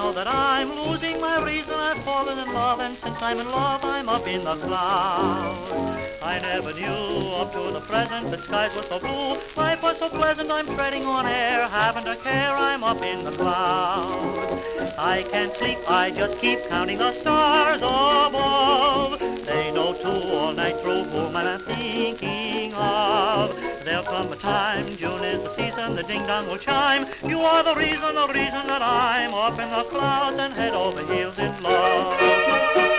know that I'm losing my reason. I've fallen in love, and since I'm in love, I'm up in the clouds. I never knew up to the present that skies were so blue. Life was so pleasant, I'm treading on air, haven't a care, I'm up in the clouds. I can't sleep, I just keep counting the stars above. They know too all night through whom I'm thinking of. There'll come a time, June is the season, the ding-dong will chime. You are the reason that I'm up in the clouds and head over heels in love.